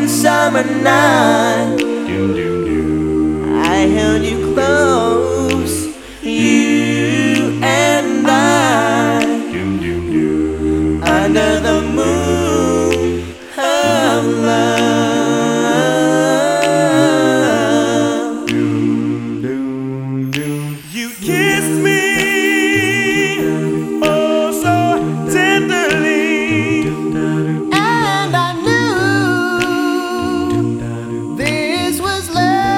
One summer night, I held you close, you and I, under the moon of love. You kissed me oh so tenderly, and I knew this was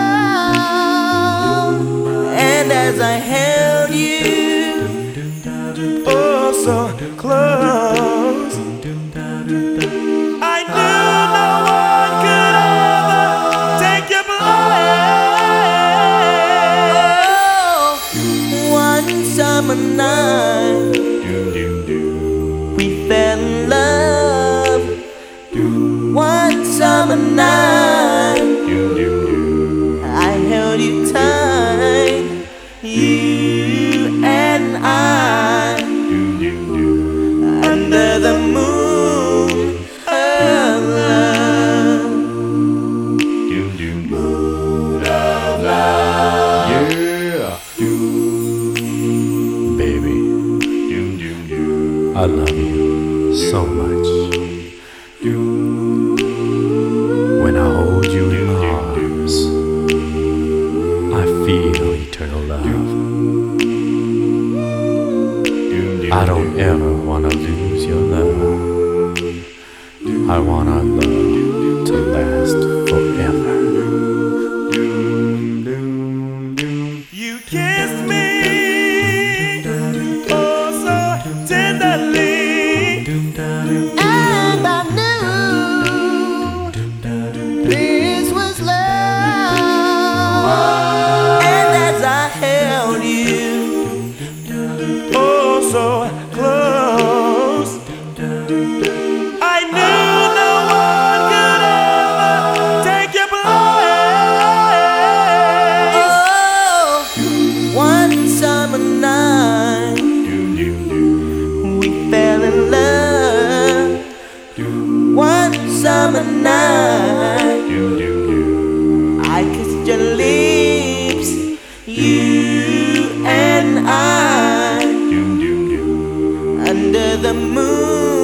love. And as I held you oh so close, I knew no one could ever take your place. One summer night, we fell in love. One summer night, I held you tight, you and I, under the moon of love. Moon of love. Yeah. Baby, I love you so much. When I hold you in my arms, I feel eternal love. I don't ever wanna lose your love. I want our love to last forever. You kissed me oh so tenderly, and I knew this was love. And as I held you oh so close, I knew no one could ever take your place. Oh, one summer night, we fell in love. One summer night, I kissed your lips, you and I, under the moon